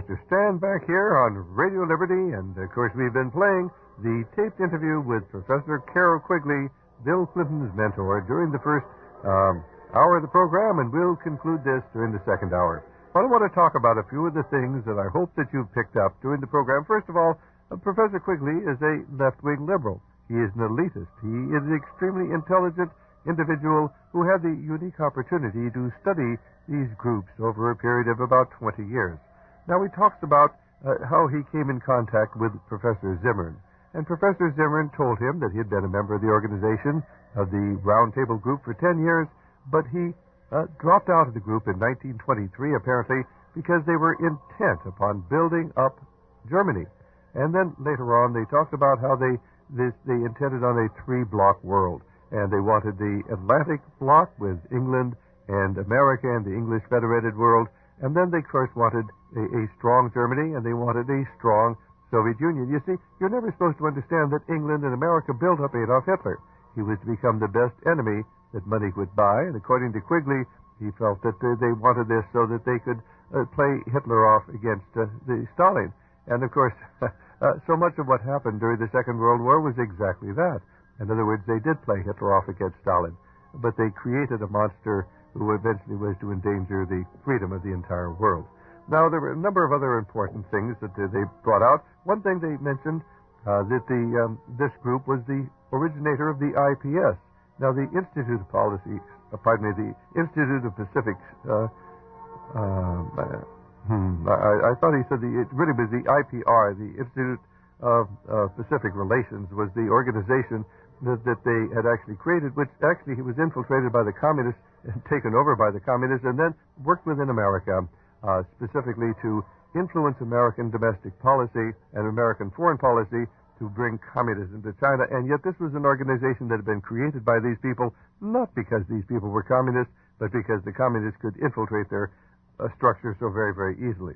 Dr. Stan back here on Radio Liberty, and of course we've been playing the taped interview with Professor Carroll Quigley, Bill Clinton's mentor, during the first hour of the program, and we'll conclude this during the second hour. But I want to talk about a few of the things that I hope that you've picked up during the program. First of all, Professor Quigley is a left-wing liberal. He is an elitist. He is an extremely intelligent individual who had the unique opportunity to study these groups over a period of about 20 years. Now, he talks about how he came in contact with Professor Zimmern. And Professor Zimmern told him that he had been a member of the organization of the Round Table Group for 10 years, but he dropped out of the group in 1923, apparently, because they were intent upon building up Germany. And then later on, they talked about how they intended on a three-block world. And they wanted the Atlantic block with England and America and the English Federated world. And then they, of course, wanted a strong Germany, and they wanted a strong Soviet Union. You see, you're never supposed to understand that England and America built up Adolf Hitler. He was to become the best enemy that money could buy, and according to Quigley, he felt that they wanted this so that they could play Hitler off against the Stalin. And, of course, so much of what happened during the Second World War was exactly that. In other words, they did play Hitler off against Stalin, but they created a monster who eventually was to endanger the freedom of the entire world. Now, there were a number of other important things that they brought out. One thing they mentioned that this group was the originator of the IPS. Now, the Institute of Policy, the Institute of Pacific, I thought he said it really was the IPR, the Institute of Pacific Relations, was the organization that they had actually created, which actually he was infiltrated by the communists and taken over by the communists, and then worked within America, specifically to influence American domestic policy and American foreign policy to bring communism to China. And yet this was an organization that had been created by these people, not because these people were communists, but because the communists could infiltrate their structure so very, very easily.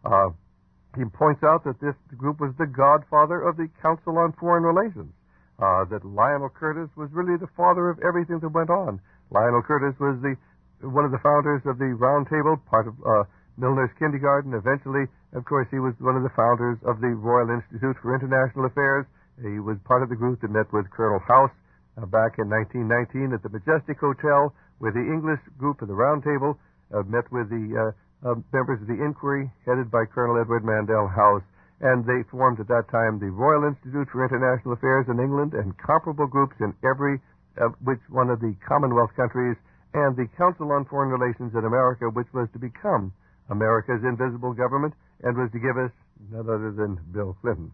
He points out that this group was the godfather of the Council on Foreign Relations, that Lionel Curtis was really the father of everything that went on. Lionel Curtis was one of the founders of the Round Table, part of Milner's Kindergarten. Eventually, of course, he was one of the founders of the Royal Institute for International Affairs. He was part of the group that met with Colonel House back in 1919 at the Majestic Hotel, where the English group of the Round Table met with the members of the Inquiry, headed by Colonel Edward Mandell House. And they formed at that time the Royal Institute for International Affairs in England and comparable groups in every which one of the Commonwealth countries, and the Council on Foreign Relations in America, which was to become America's invisible government and was to give us none other than Bill Clinton.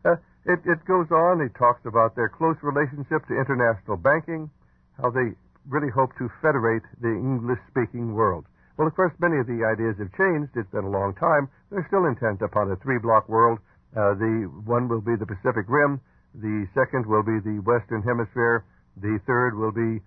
It goes on. It talks about their close relationship to international banking, how they really hope to federate the English-speaking world. Well, of course, many of the ideas have changed. It's been a long time. They're still intent upon a three-block world. The one will be the Pacific Rim. The second will be the Western Hemisphere. The third will be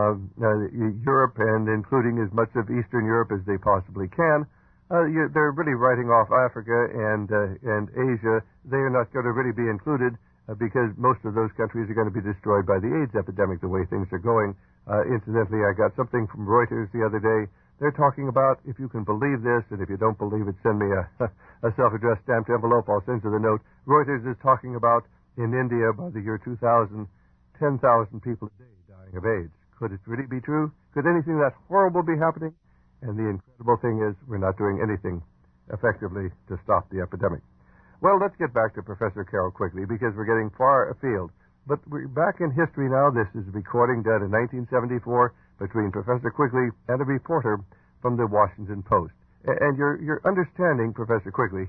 Europe, and including as much of Eastern Europe as they possibly can. They're really writing off Africa and Asia. They are not going to really be included because most of those countries are going to be destroyed by the AIDS epidemic the way things are going. Incidentally, I got something from Reuters the other day. They're talking about, if you can believe this, and if you don't believe it, send me a self-addressed stamped envelope. I'll send you the note. Reuters is talking about, in India, by the year 2000, 10,000 people a day dying of AIDS. Could it really be true? Could anything that horrible be happening? And the incredible thing is, we're not doing anything effectively to stop the epidemic. Well, let's get back to Professor Carroll Quigley, because we're getting far afield. But we're back in history now. This is a recording done in 1974 between Professor Quigley and a reporter from the Washington Post. And you're understanding Professor Quigley.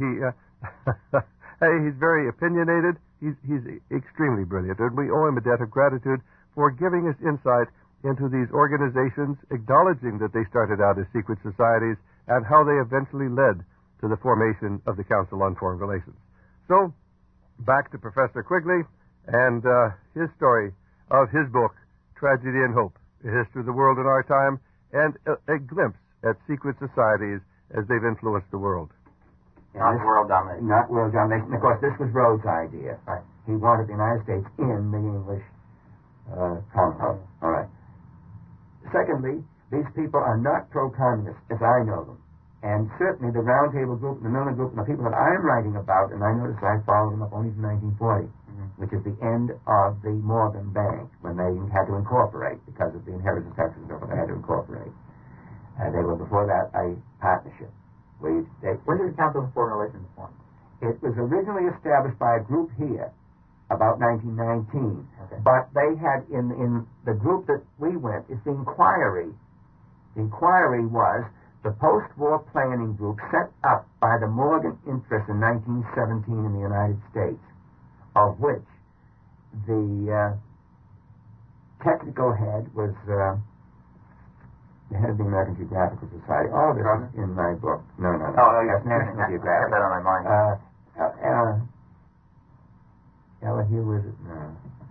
He's very opinionated. He's extremely brilliant, and we owe him a debt of gratitude for giving us insight into these organizations, acknowledging that they started out as secret societies and how they eventually led to the formation of the Council on Foreign Relations. So, back to Professor Quigley and his story of his book, Tragedy and Hope, A History of the World in Our Time, and a glimpse at secret societies as they've influenced the world. Not world domination. Not world domination. Of course, this was Rhodes' idea. Right. He wanted the United States in the English Commonwealth. All right. Secondly, these people are not pro-communist, as I know them. And certainly the Roundtable Group and the Milner Group and the people that I'm writing about, and I notice I followed them up only from 1940, which is the end of the Morgan Bank, when they had to incorporate because of the inheritance taxes and stuff. They had to incorporate. They were before that a partnership. When did the Council of Foreign Relations form? It was originally established by a group here about 1919, but they had in the group that we went, it's the Inquiry. The Inquiry was the post-war planning group set up by the Morgan interest in 1917 in the United States, of which the technical head was the head of the American Geographical Society. Oh, this is in my book. No. Oh, yes, National Geographic. I have that on my mind. Who was it? No.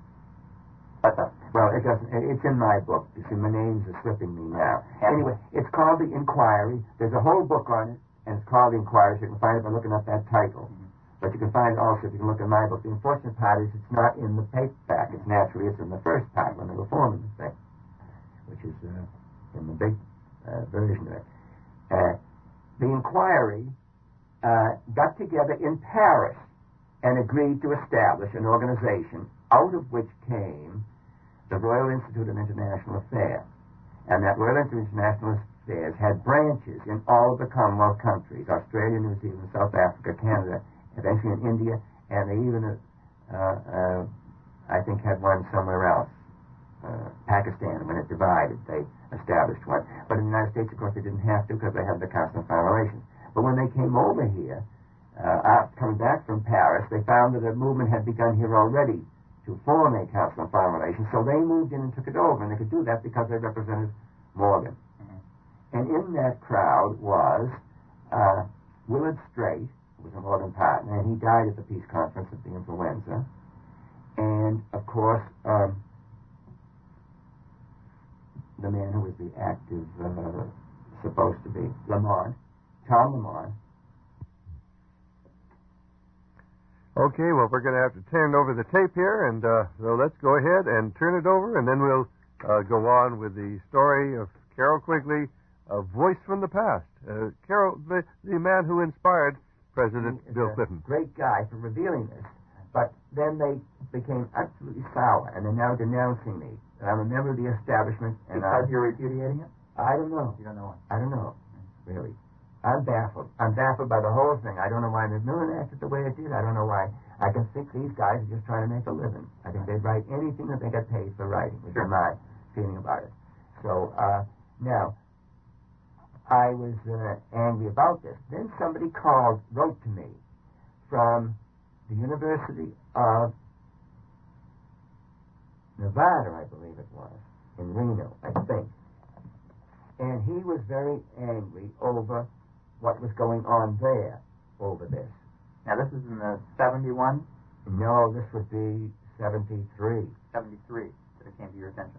Well, it doesn't. It's in my book. You see, my names are slipping me now. Anyway, it's called The Inquiry. There's a whole book on it, and it's called The Inquiry. So you can find it by looking up that title. But you can find it also if you can look in my book. The unfortunate part is it's not in the paperback. It's in the first part when they were forming the thing, which is in the big version of it. The Inquiry got together in Paris and agreed to establish an organization out of which came the Royal Institute of International Affairs. And that Royal Institute of International Affairs had branches in all of the Commonwealth countries, Australia, New Zealand, South Africa, Canada, eventually in India, and they even, I think, had one somewhere else. Pakistan, when it divided, they established one. But in the United States, of course, they didn't have to because they had the Council of Foreign Relations. But when they came over here, coming back from Paris, they found that a movement had begun here already to form a Council of Foreign Relations, so they moved in and took it over, and they could do that because they represented Morgan. And in that crowd was Willard Straight, who was a Morgan partner, and he died at the peace conference of the influenza, and, of course, the man who was the active, supposed to be, Lamont, Tom Lamont. Okay, well, we're going to have to turn over the tape here, and so let's go ahead and turn it over, and then we'll go on with the story of Carroll Quigley, A Voice from the Past. Carroll, the man who inspired President Bill Clinton. Great guy for revealing this, but then they became absolutely sour, and they're now denouncing me. And I'm a member of the establishment. And because you're repudiating it? I don't know. You don't know why? I don't know, really. I'm baffled. I'm baffled by the whole thing. I don't know why Macmillan acted the way it did. I don't know why. I can think these guys are just trying to make a living. I think they'd write anything that they got paid for writing, which is my feeling about it. So, now, I was angry about this. Then somebody wrote to me from the University of Nevada, I believe it was, in Reno, I think. And he was very angry over what was going on there over this. Now, this is in the 71? No, this would be 73. 73, that it came to your attention.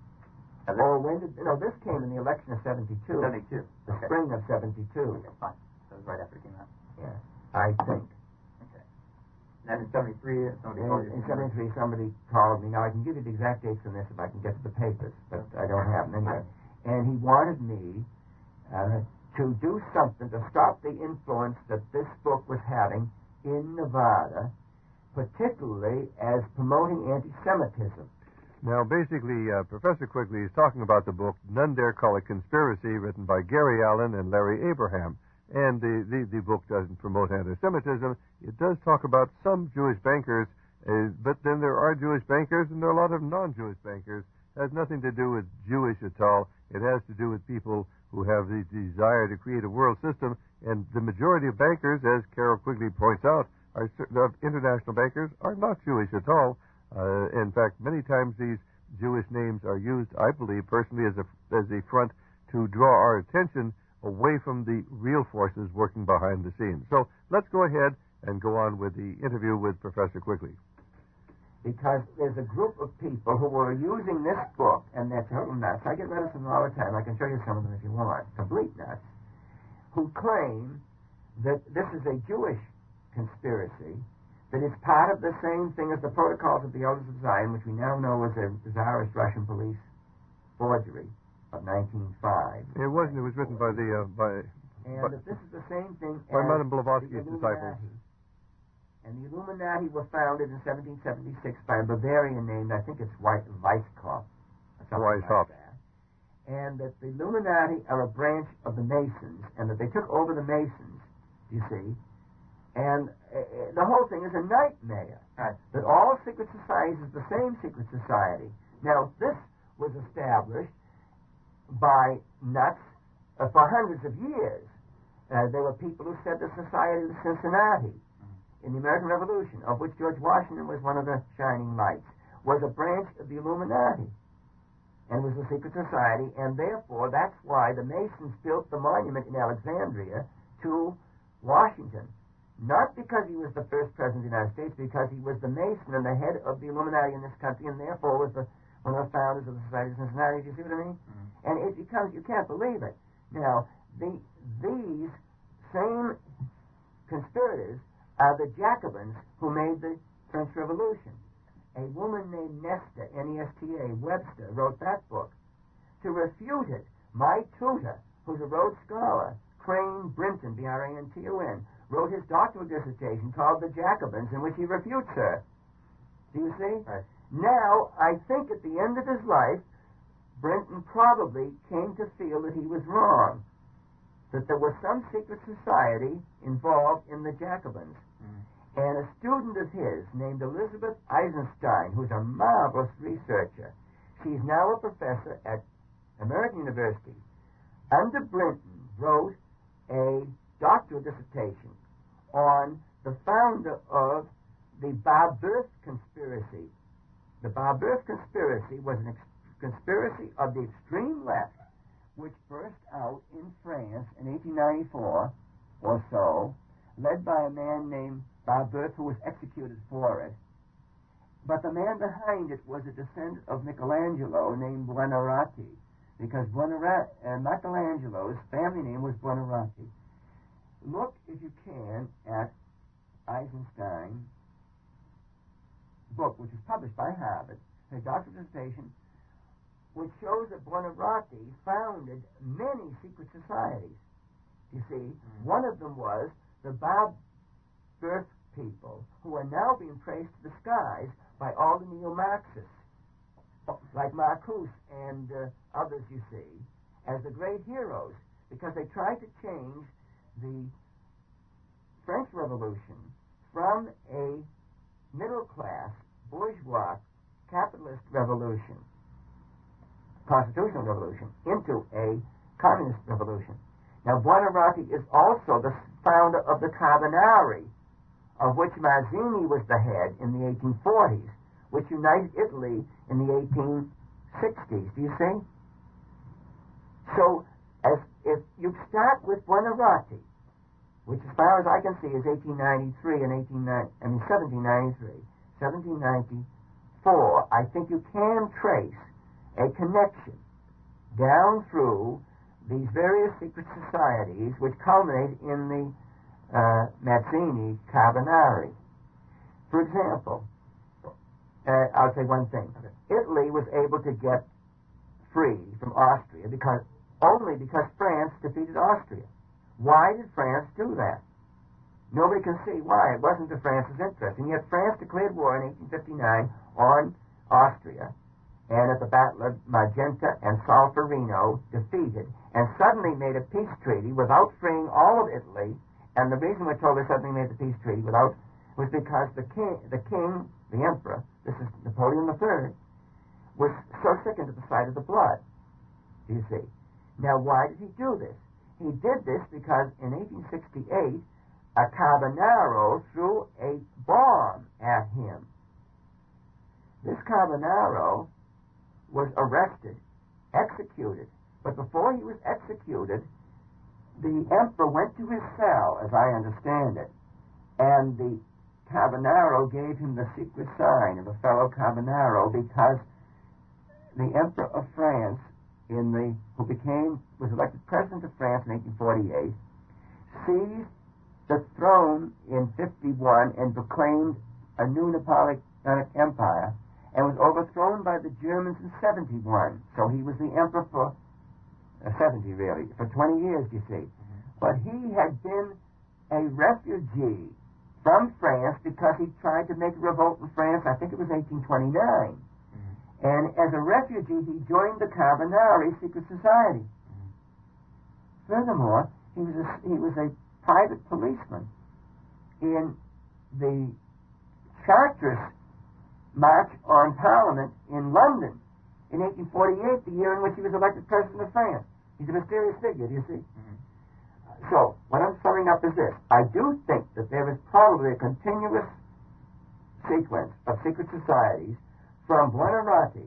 This came in the election of 72. 72. The spring of 72. Okay, fine. That was right after it came out. Yeah, I think. Okay. And in 73, somebody called me. Now, I can give you the exact dates on this if I can get to the papers, but I don't have them anyway. And he wanted me to do something to stop the influence that this book was having in Nevada, particularly as promoting anti-Semitism. Now, basically, Professor Quigley is talking about the book None Dare Call It Conspiracy, written by Gary Allen and Larry Abraham. And the book doesn't promote anti-Semitism. It does talk about some Jewish bankers, but then there are Jewish bankers and there are a lot of non-Jewish bankers. It has nothing to do with Jewish at all. It has to do with people who have the desire to create a world system. And the majority of bankers, as Carroll Quigley points out, international bankers are not Jewish at all. In fact, many times these Jewish names are used, I believe, personally, as a front to draw our attention away from the real forces working behind the scenes. So let's go ahead and go on with the interview with Professor Quigley. Because there's a group of people who are using this book, and they're total nuts. I get rid of them all the time. I can show you some of them if you want. Complete nuts. Who claim that this is a Jewish conspiracy, that it's part of the same thing as the Protocols of the Elders of Zion, which we now know is a Tsarist Russian police forgery of 1905. It wasn't. It was written by the And that this is the same thing by as Madame the Blavatsky's disciples. Illuminati. And the Illuminati were founded in 1776 by a Bavarian named, I think it's Weishaupt, or something like that. And that the Illuminati are a branch of the Masons, and that they took over the Masons, you see. And the whole thing is a nightmare. Right. That all secret societies is the same secret society. Now, this was established by nuts for hundreds of years. There were people who said the Society of Cincinnati in the American Revolution, of which George Washington was one of the shining lights, was a branch of the Illuminati and was a secret society, and therefore that's why the Masons built the monument in Alexandria to Washington. Not because he was the first president of the United States, because he was the Mason and the head of the Illuminati in this country, and therefore was one of the founders of the Society of Cincinnati. Do you see what I mean? Mm-hmm. And it becomes, you can't believe it. Now, these same conspirators are the Jacobins who made the French Revolution. A woman named Nesta, N-E-S-T-A, Webster, wrote that book. To refute it, my tutor, who's a Rhodes Scholar, Crane Brinton, B-R-A-N-T-O-N, wrote his doctoral dissertation called The Jacobins, in which he refutes her. Do you see? Right. Now, I think at the end of his life, Brinton probably came to feel that he was wrong, that there was some secret society involved in the Jacobins. Mm. And a student of his named Elizabeth Eisenstein, who's a marvelous researcher, she's now a professor at American University, under Brinton wrote a doctoral dissertation on the founder of the Babeuf conspiracy. The Babeuf conspiracy was a conspiracy of the extreme left, which burst out in France in 1894 or so, led by a man named Babeuf, who was executed for it. But the man behind it was a descendant of Michelangelo named Buonarroti, because Michelangelo's family name was Buonarroti. Look, if you can, at Eisenstein's book, which was published by Harvard, her doctoral dissertation, which shows that Buonarroti founded many secret societies. You see, one of them was the Babeuf people, who are now being praised to the skies by all the neo-Marxists, like Marcuse and others, you see, as the great heroes, because they tried to change the French Revolution from a middle-class, bourgeois, capitalist revolution, constitutional revolution, into a communist revolution. Now, Buonarroti is also the founder of the Carbonari, of which Mazzini was the head in the 1840s, which united Italy in the 1860s. Do you see? So, if you start with Buonarroti, which as far as I can see is 1893 and 1793, 1794, I think you can trace a connection down through these various secret societies which culminate in the Mazzini Carbonari. For example, I'll say one thing. Okay. Italy was able to get free from Austria only because France defeated Austria. Why did France do that? Nobody can see why. It wasn't to France's interest. And yet France declared war in 1859 on Austria, and at the Battle of Magenta and Solferino defeated, and suddenly made a peace treaty without freeing all of Italy. And the reason we're told they suddenly made the peace treaty was because the emperor, this is Napoleon III, was so sickened at the sight of the blood. Do you see? Now, why did he do this? He did this because in 1868, a Carbonaro threw a bomb at him. This Carbonaro was arrested, executed, but before he was executed, the emperor went to his cell, as I understand it, and the Carbonaro gave him the secret sign of a fellow Carbonaro because the emperor of France, was elected president of France in 1848, seized the throne in 51 and proclaimed a new Napoleonic empire, and was overthrown by the Germans in 71. So he was the emperor for 70, really, for 20 years, you see. Mm-hmm. but he had been a refugee from France because he tried to make a revolt in France. I think it was 1829. Mm-hmm. And as a refugee, he joined the Carbonari secret society. Mm-hmm. Furthermore, he was a private policeman in the Chartist March on Parliament in London in 1848, the year in which he was elected President of France. He's a mysterious figure, do you see? Mm-hmm. So, what I'm summing up is this. I do think that there is probably a continuous sequence of secret societies from Buonarroti,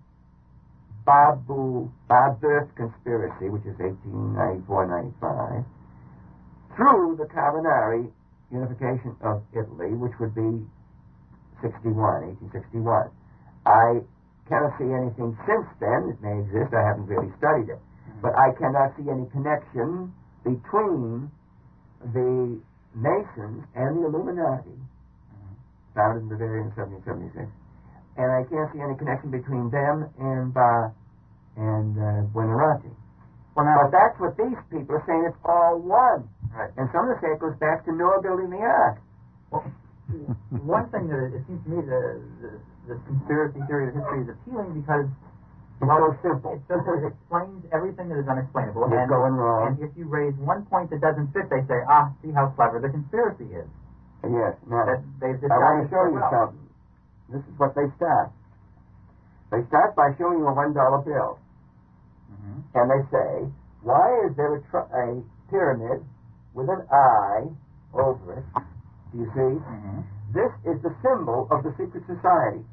Babeuf's conspiracy, which is 1894-95, through the Carbonari unification of Italy, which would be 1861. I cannot see anything since then. It may exist. I haven't really studied it. Mm-hmm. But I cannot see any connection between the Masons and the Illuminati, founded in Bavaria in 1776. And I can't see any connection between them and Buonarroti. Well, now, but that's what these people are saying. It's all one. Right. And some of them say it goes back to Noah building the ark. Well, one thing that it seems to me the conspiracy theory of history is appealing because it's so simple. It explains everything that is unexplainable. It's going wrong. And if you raise one point that doesn't fit, they say, see how clever the conspiracy is. Yes. Now, I want to show you something. This is what they start. They start by showing you a $1 bill. Mm-hmm. And they say, why is there a pyramid with an eye over it? Do you see? Mm-hmm. This is the symbol of the secret society.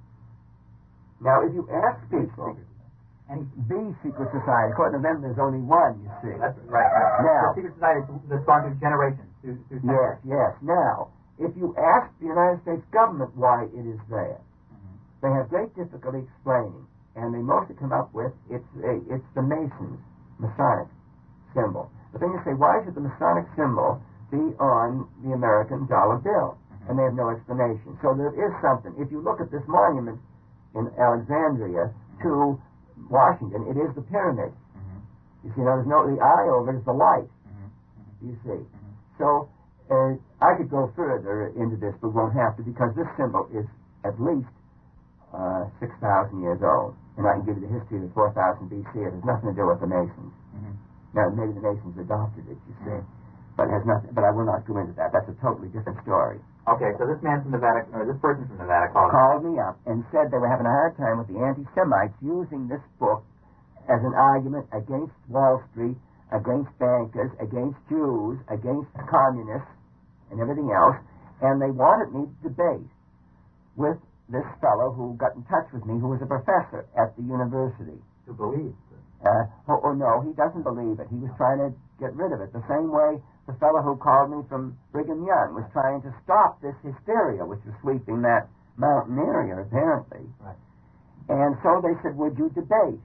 Now, if you ask people, and the secret society, according to them, there's only one, you see. That's right. Now, the secret society that's gone through generations. Yes. Now, if you ask the United States government why it is there, they have great difficulty explaining, and they mostly come up with it's the Masons, Masonic symbol. But then you say, why should the Masonic symbol be on the American dollar bill? And they have no explanation. So there is something. If you look at this monument in Alexandria to Washington, it is the pyramid. Mm-hmm. You see, now there's no the eye over it is the light. Mm-hmm. You see. Mm-hmm. So I could go further into this, but won't have to, because this symbol is at least 6,000 years old. And I can give you the history of 4000 BC. It has nothing to do with the Masons. Mm-hmm. Now, maybe the Masons adopted it, you see. Mm-hmm. But it has nothing. But I will not go into that. That's a totally different story. Okay, so this man from Nevada, or this person from Nevada called me up and said they were having a hard time with the anti-Semites using this book as an argument against Wall Street, against bankers, against Jews, against communists, and everything else, and they wanted me to debate with this fellow who got in touch with me, who was a professor at the university. Who believes it? No, he doesn't believe it. He was trying to get rid of it. The same way the fellow who called me from Brigham Young was trying to stop this hysteria, which was sweeping that mountain area, apparently. Right. And so they said, would you debate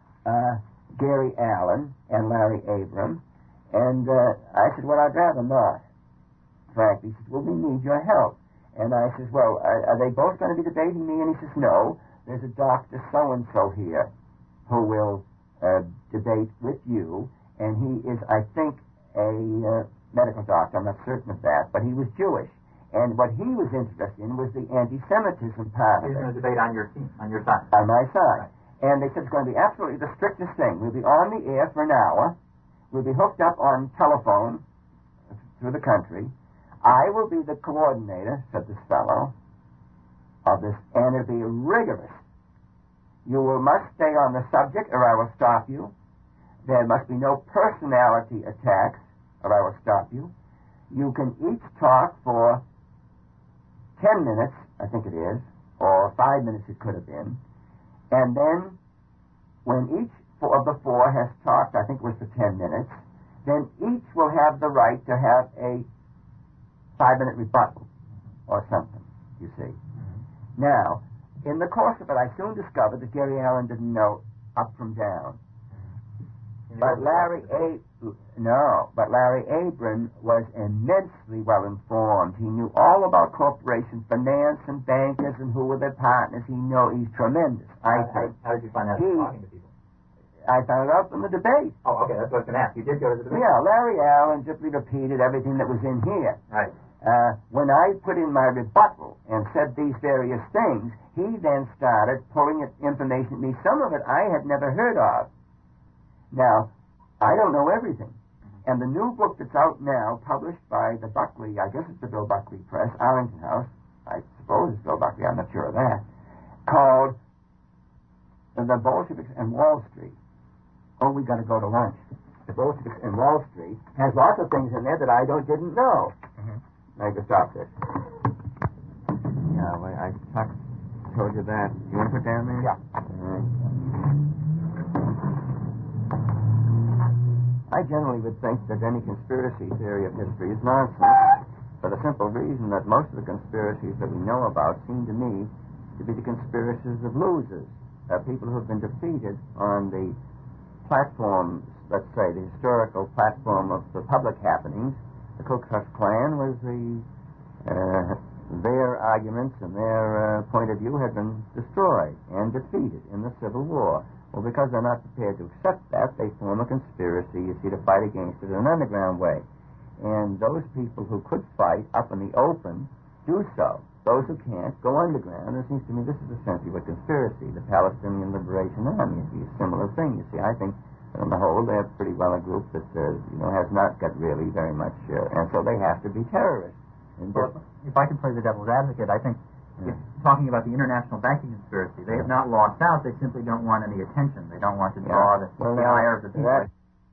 Gary Allen and Larry Abram? And I said, well, I'd rather not, frankly. He said, well, we need your help. And I said, well, are they both going to be debating me? And he says, no, there's a Dr. So-and-so here who will debate with you. And he is, I think, a medical doctor. I'm not certain of that. But he was Jewish. And what he was interested in was the anti-Semitism part of it. He's going to debate on your team, on your side. On my side. Right. And they said it's going to be absolutely the strictest thing. We'll be on the air for an hour. We'll be hooked up on telephone through the country. I will be the coordinator, said this fellow, of this, and it'll be rigorous. You must stay on the subject, or I will stop you. There must be no personality attacks, or I will stop you. You can each talk for 10 minutes, I think it is, or 5 minutes it could have been. And then, when each of the four has talked, I think it was for 10 minutes, then each will have the right to have a 5-minute rebuttal, or something, you see. Mm-hmm. Now, in the course of it, I soon discovered that Gary Allen didn't know up from down. But Larry Abram was immensely well informed. He knew all about corporation finance and bankers and who were their partners. He's tremendous. How did you find out talking to people? I found out from the debate. Oh, okay, that's what I was going to ask. You did go to the debate? Yeah, Larry Allen simply repeated everything that was in here. Right. When I put in my rebuttal and said these various things, he then started pulling information at me. Some of it I had never heard of. Now, I don't know everything. And the new book that's out now, published by the Buckley, I guess it's the Bill Buckley Press, Arlington House, I suppose it's Bill Buckley, I'm not sure of that, called The Bolsheviks and Wall Street. Oh, we got to go to lunch. The Bolsheviks and Wall Street has lots of things in there that I didn't know. I can stop this. Yeah, well, I told you that. You want to put down there? Yeah. I generally would think that any conspiracy theory of history is nonsense, for the simple reason that most of the conspiracies that we know about seem to me to be the conspiracies of losers, people who have been defeated on the platform, let's say, the historical platform of the public happenings. The Ku Klux Klan was their arguments and their point of view had been destroyed and defeated in the Civil War. Well, because they're not prepared to accept that, they form a conspiracy, you see, to fight against it in an underground way. And those people who could fight up in the open do so. Those who can't go underground. It seems to me this is essentially what conspiracy, the Palestinian Liberation Army, is a similar thing. You see, I think on the whole, they're pretty well a group that, has not got really very much, and so they have to be terrorists. And well, if I can play the devil's advocate, I think talking about the international banking conspiracy, they have not lost out. They simply don't want any attention. They don't want to draw the ire of the people.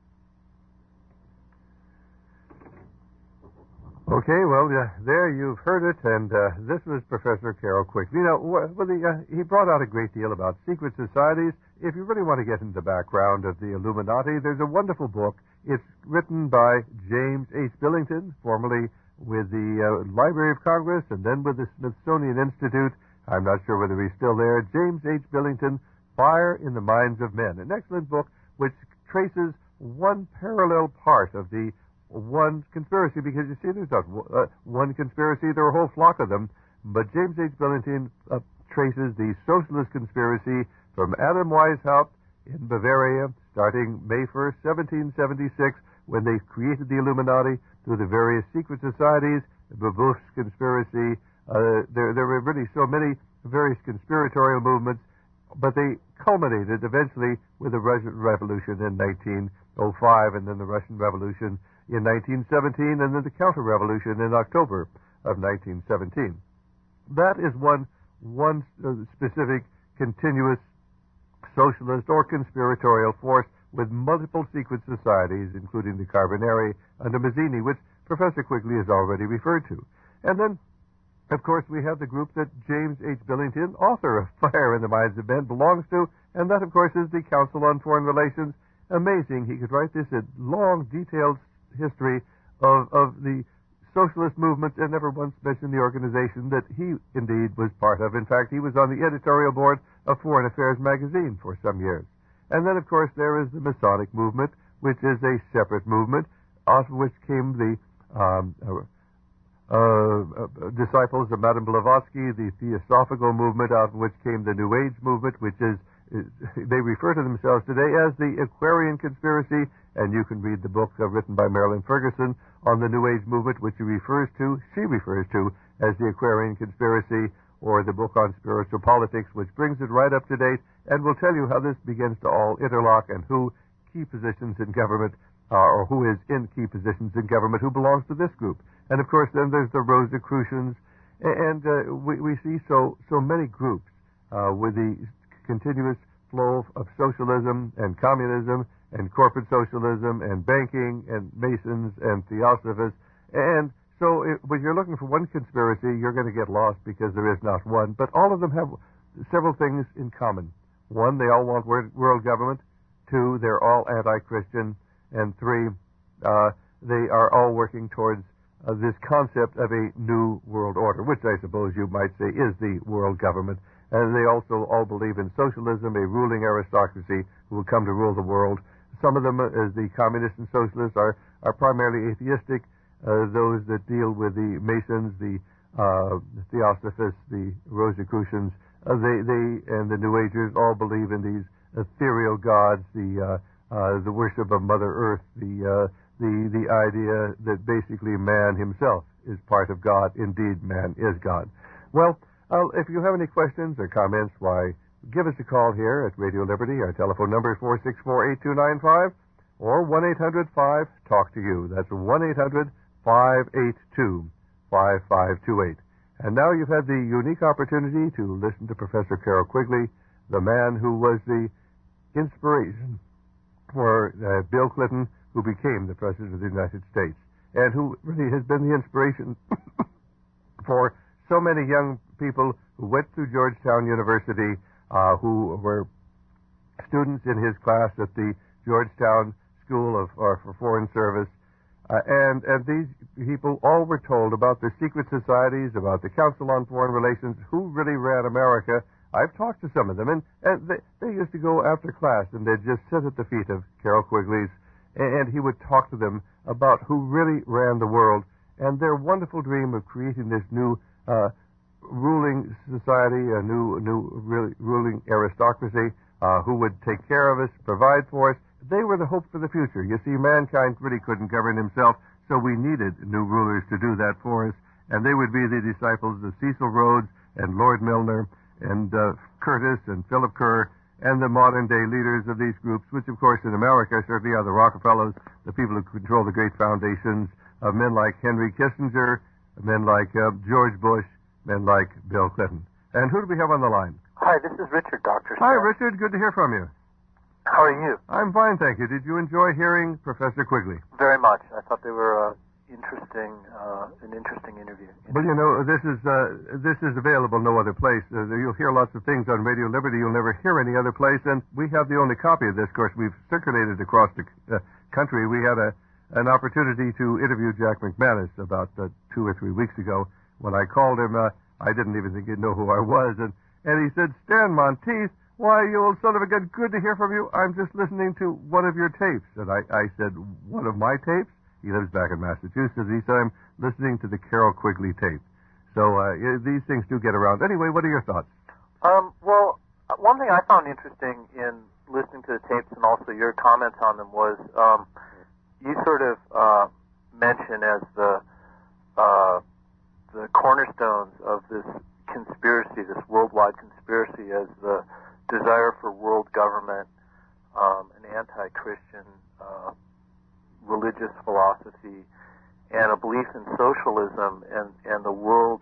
Okay, well, there you've heard it, and this was Professor Carroll Quigley. You know, he brought out a great deal about secret societies. If you really want to get into the background of the Illuminati, there's a wonderful book. It's written by James H. Billington, formerly with the Library of Congress and then with the Smithsonian Institute. I'm not sure whether he's still there. James H. Billington, Fire in the Minds of Men, an excellent book which traces one parallel part of the one conspiracy, because you see, there's not one conspiracy, there are a whole flock of them, but James H. Billington traces the socialist conspiracy from Adam Weishaupt in Bavaria, starting May 1st, 1776, when they created the Illuminati, through the various secret societies, the Babeuf's conspiracy. There were really so many various conspiratorial movements, but they culminated eventually with the Russian Revolution in 1905, and then the Russian Revolution in 1917, and then the Counter-Revolution in October of 1917. That is one specific continuous socialist or conspiratorial force with multiple secret societies, including the Carbonari under Mazzini, which Professor Quigley has already referred to. And then, of course, we have the group that James H. Billington, author of Fire in the Minds of Men, belongs to, and that, of course, is the Council on Foreign Relations. Amazing. He could write this a long, detailed history of the socialist movement and never once mentioned the organization that he indeed was part of. In fact, he was on the editorial board of Foreign Affairs magazine for some years. And then, of course, there is the Masonic movement, which is a separate movement, out of which came the disciples of Madame Blavatsky, the Theosophical movement, out of which came the New Age movement, which is they refer to themselves today as the Aquarian Conspiracy, and you can read the book written by Marilyn Ferguson on the New Age movement, which she refers to as the Aquarian Conspiracy, or the book on spiritual politics, which brings it right up to date and will tell you how this begins to all interlock and who key positions in government or who is in key positions in government, who belongs to this group. And, of course, then there's the Rosicrucians, and we see so many groups with the continuous flow of socialism and communism and corporate socialism and banking and Masons and Theosophists. And so when you're looking for one conspiracy, you're going to get lost because there is not one. But all of them have several things in common. One, they all want world government. Two, they're all anti-Christian. And three, they are all working towards this concept of a new world order, which I suppose you might say is the world government. And they also all believe in socialism, a ruling aristocracy who will come to rule the world. Some of them, as the communists and socialists, are primarily atheistic. Those that deal with the Masons, the Theosophists, the Rosicrucians, they and the New Agers all believe in these ethereal gods, the worship of Mother Earth, the idea that basically man himself is part of God. Indeed, man is God. Well, if you have any questions or comments, why, give us a call here at Radio Liberty. Our telephone number is 464-8295 or 1-800-5-TALK-TO-YOU. That's 1-800-582-5528. And now you've had the unique opportunity to listen to Professor Carroll Quigley, the man who was the inspiration for Bill Clinton, who became the President of the United States, and who really has been the inspiration for so many young people who went through Georgetown University, who were students in his class at the Georgetown School for Foreign Service. And these people all were told about the secret societies, about the Council on Foreign Relations, who really ran America. I've talked to some of them, and they used to go after class, and they'd just sit at the feet of Carroll Quigley's, and he would talk to them about who really ran the world, and their wonderful dream of creating this new ruling society, a new really ruling aristocracy, who would take care of us, provide for us. They were the hope for the future. You see, mankind really couldn't govern himself, so we needed new rulers to do that for us, and they would be the disciples of Cecil Rhodes and Lord Milner and Curtis and Philip Kerr and the modern-day leaders of these groups, which, of course, in America certainly are the Rockefellers, the people who control the great foundations of men like Henry Kissinger, men like George Bush, men like Bill Clinton. And who do we have on the line? Hi, this is Richard, Dr. Hi, Richard. Good to hear from you. How are you? I'm fine, thank you. Did you enjoy hearing Professor Quigley? Very much. I thought they were an interesting interview. Well, you know, this is available no other place. You'll hear lots of things on Radio Liberty you'll never hear any other place, and we have the only copy of this. Of course, we've circulated across the country. We had an opportunity to interview Jack McManus about 2 or 3 weeks ago. When I called him, I didn't even think he'd know who I was, and he said, "Stan Monteith, why, you old son of a gun, good to hear from you. I'm just listening to one of your tapes." And I said, "One of my tapes?" He lives back in Massachusetts. He said, "I'm listening to the Carroll Quigley tape." So these things do get around. Anyway, what are your thoughts? Well, one thing I found interesting in listening to the tapes and also your comments on them was you sort of mention as the cornerstones of this conspiracy, this worldwide conspiracy, as the desire for world government, an anti-Christian religious philosophy, and a belief in socialism and the world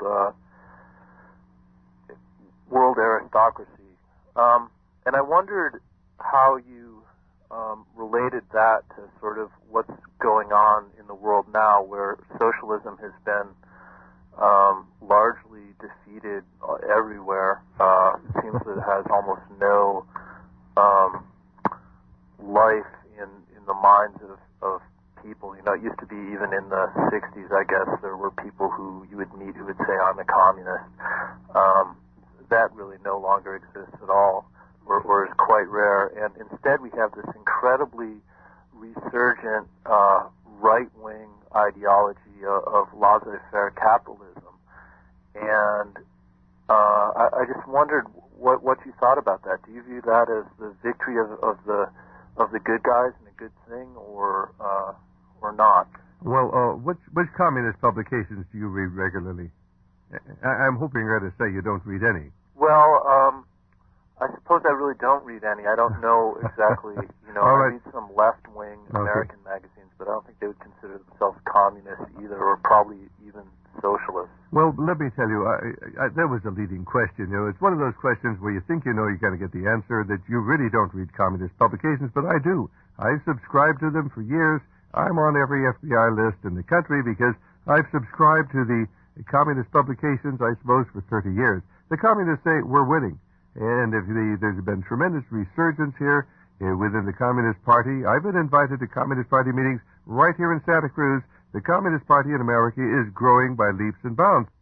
aristocracy. And I wondered how you related that to sort of what's going on in the world now, where socialism has been largely defeated everywhere. It seems that it has almost no life in the minds of people. You know, it used to be even in the 60s, I guess, there were people who you would meet who would say, "I'm a communist." That really no longer exists at all, or is quite rare. And instead we have this incredibly resurgent right-wing ideology of laissez-faire capitalism. And I just wondered what you thought about that. Do you view that as the victory of the good guys and a good thing, or not? Well, which communist publications do you read regularly? I'm hoping you're going to say you don't read any. Well, I suppose I really don't read any. I don't know exactly. You know, I read some left-wing American magazines, but I don't think they would consider themselves communists either, or probably even socialists. Well, let me tell you, that was a leading question. You know, it's one of those questions where you think you know you're going to get the answer, that you really don't read communist publications, but I do. I've subscribed to them for years. I'm on every FBI list in the country because I've subscribed to the communist publications, I suppose, for 30 years. The communists say we're winning. And there's been tremendous resurgence here within the Communist Party. I've been invited to Communist Party meetings right here in Santa Cruz. The Communist Party in America is growing by leaps and bounds.